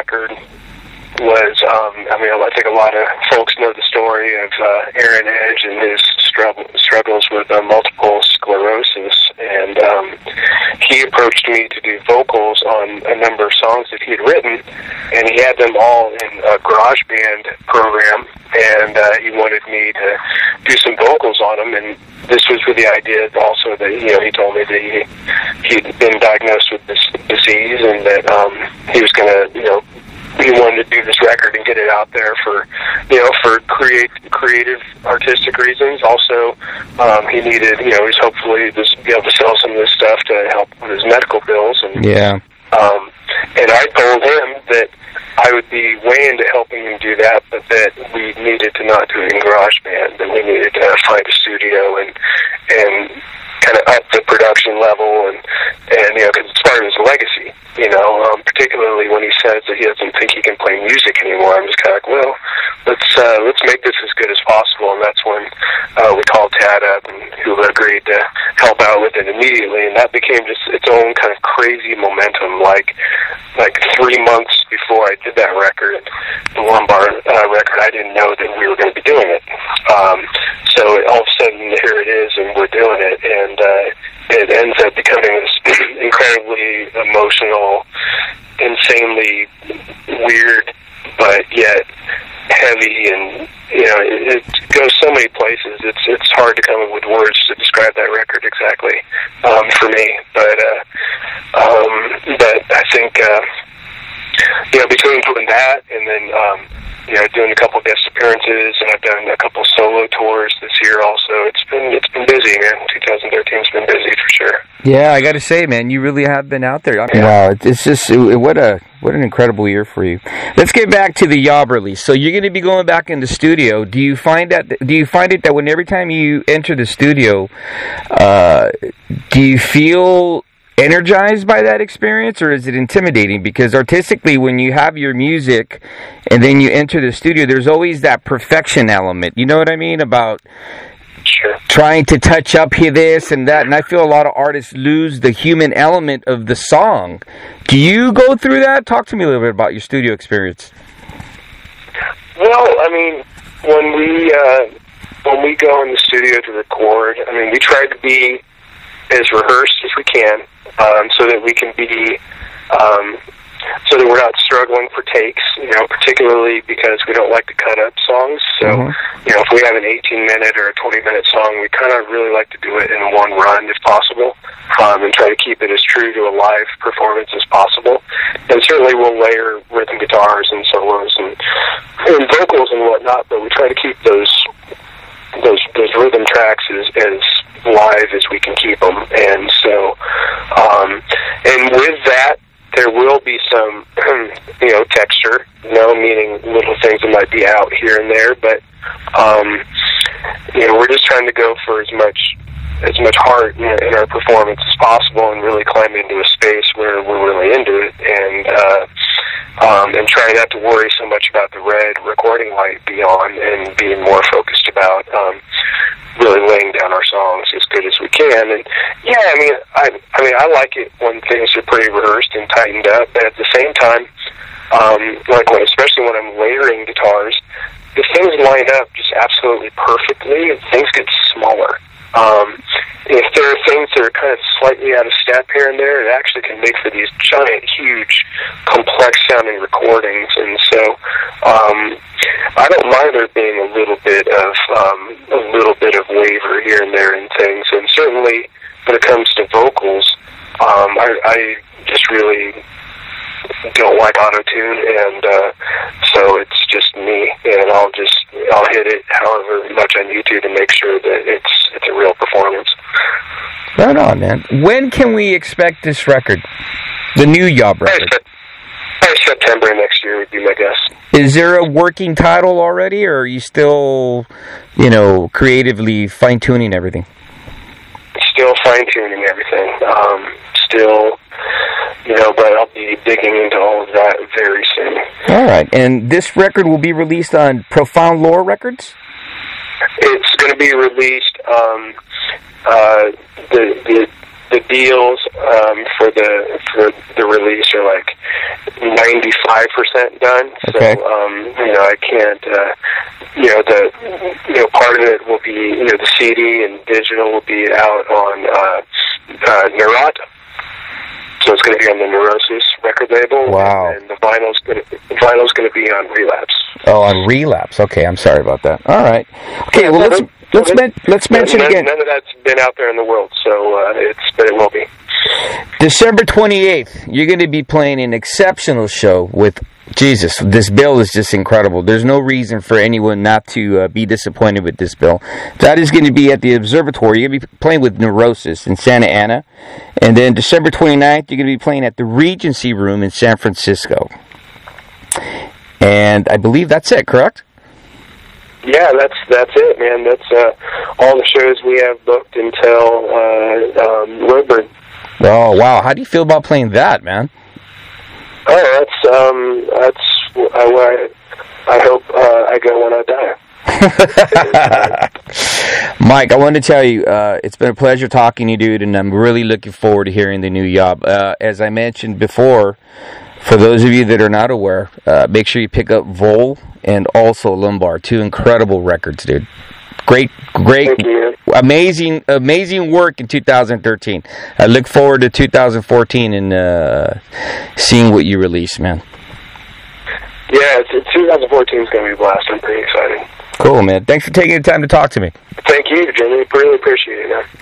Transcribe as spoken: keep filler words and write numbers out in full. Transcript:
record was, um, I mean, I think a lot of folks know the story of uh, Aaron Edge and his struggle, struggles with uh, multiple sclerosis, and um, he approached me to do vocals on a number of songs that he had written, and he had them all in a GarageBand program, and uh, he wanted me to do some vocals on them, and this was with the idea also that, you know, he told me that he, he'd been diagnosed with this disease, and that um, he was going to, you know, he wanted to do this record and get it out there for, you know, for create creative, artistic reasons. Also, um, he needed, you know, he's hopefully just be able to sell some of this stuff to help with his medical bills. And yeah, um, and I told him that I would be way into helping him do that, but that we needed to not do it in GarageBand, that we needed to find a studio and and kind of up the production level, and and you know, because it's part of his legacy. You know, um, particularly when he says that he doesn't think he can play music anymore. I'm just kind of like, well, let's uh, let's make this as good as possible. And that's when uh, we called Tad up, and who agreed to help out with it immediately. And that became just its own kind of crazy momentum. Like like three months before I did that record, the Lumbar uh, record, I didn't know that we were going to be doing it. Um, so all of a sudden, here it is, and we're doing it, and uh, it ends up becoming this incredibly emotional, insanely weird, but yet heavy, and you know, it, it goes so many places. It's it's hard to come up with words to describe that record exactly um, for me. But uh, um, but I think uh, you know, between doing that and then um, you know, doing a couple guest appearances, and I've done a couple solo tours this year also. It's been it's been busy, man. twenty thirteen's been busy for sure. Yeah, I got to say, man, you really have been out there. I mean, wow, it's just it, what a what an incredible year for you. Let's get back to the Yob release. So you're going to be going back in the studio. Do you find that? Do you find it that when every time you enter the studio, uh, do you feel energized by that experience, or is it intimidating? Because artistically, when you have your music and then you enter the studio, there's always that perfection element. You know what I mean? About sure. trying to touch up here, this and that. And I feel a lot of artists lose the human element of the song. Do you go through that? Talk to me a little bit about your studio experience. Well, I mean, when we uh, when we go in the studio to record, I mean, we try to be as rehearsed as we can, um, so that we can be, um, so that we're not struggling for takes, you know, particularly because we don't like to cut up songs. So, mm-hmm. you know, if we have an eighteen minute or a twenty minute song, we kind of really like to do it in one run if possible, um, and try to keep it as true to a live performance as possible. And certainly we'll layer rhythm guitars and solos and, and vocals and whatnot, but we try to keep those those those rhythm tracks as, as live as we can keep them. And so, um, and with that, there will be some, you know, texture, you know, meaning little things that might be out here and there, but, um, you know, we're just trying to go for as much as much heart in, in our performance as possible, and really climb into a space where we're really into it, and uh, um, and try not to worry so much about the red recording light beyond, and being more focused about um, really laying down our songs as good as we can. And yeah, I mean, I I mean, I like it when things are pretty rehearsed and tightened up, but at the same time, um, like when, especially when I'm layering guitars, if things line up just absolutely perfectly, things get smaller. Um, if there are things that are kind of slightly out of step here and there, it actually can make for these giant, huge, complex-sounding recordings. And so, um, I don't mind there being a little bit of um, a little bit of waver here and there in things. And certainly, when it comes to vocals, um, I, I just really don't like auto-tune, and uh, so it's just me, and I'll just I'll hit it however much I need to to make sure that it's it's a real performance. Right on, man. When can we expect this record, the new Yob record? Probably September next year would be my guess. Is there a working title already, or are you still, you know, creatively fine-tuning everything? Still fine-tuning everything. Um, still... You know, but I'll be digging into all of that very soon. All right. And this record will be released on Profound Lore Records? It's going to be released, um, uh, the, the the deals um, for the for the release are like ninety-five percent done. Okay. So um, you know, I can't. Uh, you know, the you know part of it will be you know the C D and digital will be out on uh, uh, Neurot. So it's going to be on the Neurosis record label. Wow. And, and the vinyl's going to the vinyl's going to be on Relapse. Oh, on Relapse. Okay, I'm sorry about that. All right. Okay, Yeah, well no, let's no, let's no, men- let's mention none, again. None of that's been out there in the world, so uh, it's but it will be. December twenty-eighth, you're going to be playing an exceptional show with Jesus. This bill is just incredible. There's no reason for anyone not to uh, be disappointed with this bill. That is going to be at the Observatory. You're going to be playing with Neurosis in Santa Ana. And then December twenty-ninth, you're going to be playing at the Regency Room in San Francisco. And I believe that's it, correct? Yeah, that's that's it, man. That's uh, all the shows we have booked until uh, um, Roadburn. Oh, wow. How do you feel about playing that, man? Oh, that's um, that's uh, where I, I hope uh, I go when I die. Mike, I want to tell you, uh, it's been a pleasure talking to you, dude, and I'm really looking forward to hearing the new Yob. Uh, as I mentioned before, for those of you that are not aware, uh, make sure you pick up Vole and also Lumbar, two incredible records, dude. Great, great, you, amazing, amazing work in two thousand thirteen. I look forward to two thousand fourteen and uh, seeing what you release, man. Yeah, it's, it's twenty fourteen is going to be a blast. I'm pretty excited. Cool, man. Thanks for taking the time to talk to me. Thank you, Jimmy. Really appreciate it, man.